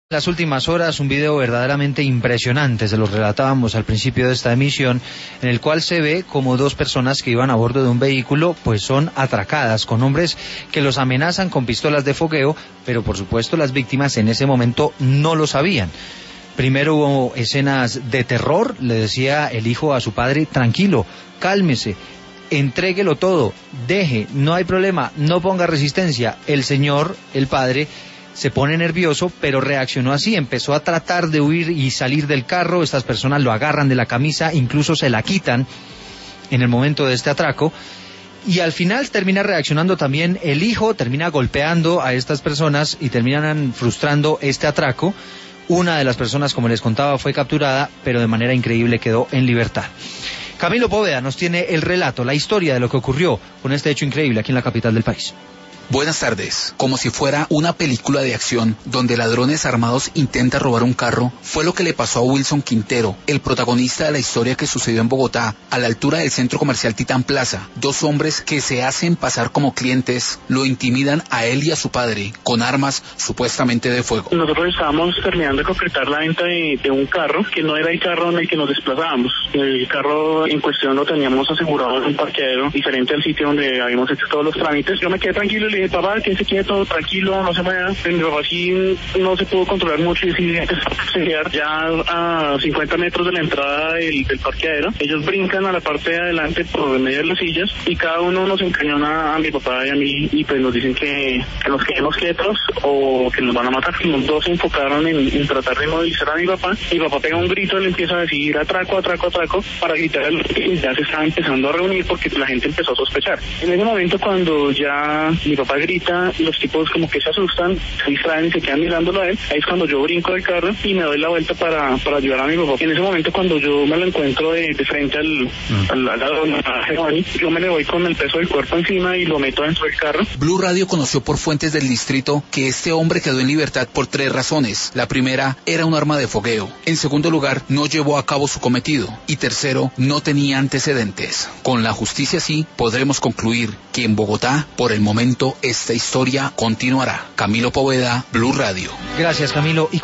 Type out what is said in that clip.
Las últimas horas, un video verdaderamente impresionante, se los relatábamos al principio de esta emisión, en el cual se ve como dos personas que iban a bordo de un vehículo, pues son atracadas con hombres que los amenazan con pistolas de fogueo, pero por supuesto las víctimas en ese momento no lo sabían. Primero hubo escenas de terror, le decía el hijo a su padre, tranquilo, cálmese, entréguelo todo, deje, no hay problema, no ponga resistencia. El señor, el padre, se pone nervioso, pero reaccionó así, empezó a tratar de huir y salir del carro. Estas personas lo agarran de la camisa, incluso se la quitan en el momento de este atraco, y al final termina reaccionando también el hijo, termina golpeando a estas personas y terminan frustrando este atraco. Una de las personas, como les contaba, fue capturada, pero de manera increíble quedó en libertad. Camilo Poveda nos tiene el relato, la historia de lo que ocurrió con este hecho increíble aquí en la capital del país. Buenas tardes. Como si fuera una película de acción donde ladrones armados intentan robar un carro, fue lo que le pasó a Wilson Quintero, el protagonista de la historia que sucedió en Bogotá, a la altura del centro comercial Titán Plaza. Dos hombres que se hacen pasar como clientes lo intimidan a él y a su padre con armas supuestamente de fuego. Nosotros estábamos terminando de concretar la venta de un carro que no era el carro en el que nos desplazábamos. El carro en cuestión lo teníamos asegurado en un parqueadero diferente al sitio donde habíamos hecho todos los trámites. Yo me quedé tranquilo y le dije, papá, quédese quieto, tranquilo, no se mueva. Mi papá sí no se pudo controlar mucho y sí empezó ya a 50 metros de la entrada del parqueadero. Ellos brincan a la parte de adelante por medio de las sillas y cada uno nos encañona a mi papá y a mí y pues nos dicen que nos quedemos quietos o que nos van a matar. Los dos se enfocaron en tratar de movilizar a mi papá. Mi papá pega un grito y le empieza a decir atraco, atraco, atraco, para gritar al que ya se estaba empezando a reunir porque la gente empezó a sospechar. En ese momento cuando ya mi papá grita, los tipos como que se asustan, se distraen y se quedan mirándolo a él. Ahí es cuando yo brinco del carro y me doy la vuelta para ayudar a mi papá. En ese momento cuando yo me lo encuentro de frente al lado, yo me le voy con el peso del cuerpo encima y lo meto dentro del carro. Blue Radio conoció por fuentes del distrito que este hombre quedó en libertad por 3 razones. La primera era un arma de fogueo. En segundo lugar, no llevó a cabo su cometido. Y tercero, no tenía antecedentes. Con la justicia sí podremos concluir que en Bogotá, por el momento, esta historia continuará. Camilo Poveda, Blue Radio. Gracias, Camilo.